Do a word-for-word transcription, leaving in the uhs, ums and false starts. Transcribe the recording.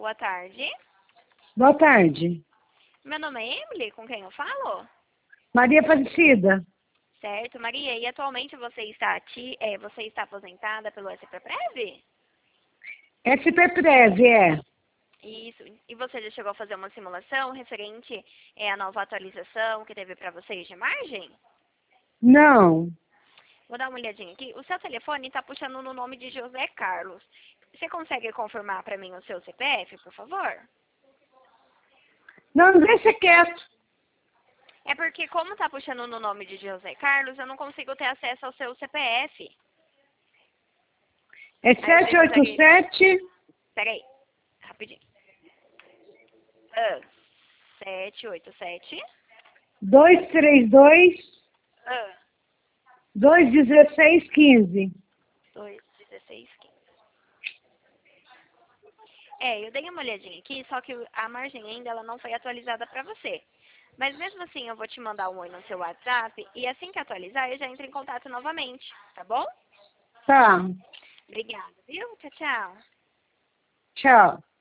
boa tarde. Boa tarde. Meu nome é Emily, com quem eu falo? Maria Aparecida. Certo, Maria, e atualmente você está, ati é, você está aposentada pelo S P Prev? S P Prev, é. Isso, e você já chegou a fazer uma simulação referente é, à nova atualização que teve para vocês de margem? Não. Vou dar uma olhadinha aqui. O seu telefone está puxando no nome de José Carlos. Você consegue confirmar para mim o seu C P F, por favor? Não, deixa quieto. É porque como está puxando no nome de José Carlos, eu não consigo ter acesso ao seu C P F. É sete oito sete... Peraí, rapidinho. Ah, sete oito sete. dois três dois... Ah, dois dezesseis quinze. dois dezesseis quinze. É, eu dei uma olhadinha aqui, só que a margem ainda ela não foi atualizada para você. Mas mesmo assim, eu vou te mandar um oi no seu WhatsApp e assim que atualizar, eu já entro em contato novamente, tá bom? Tá. Obrigada, viu? Tchau, tchau. Tchau.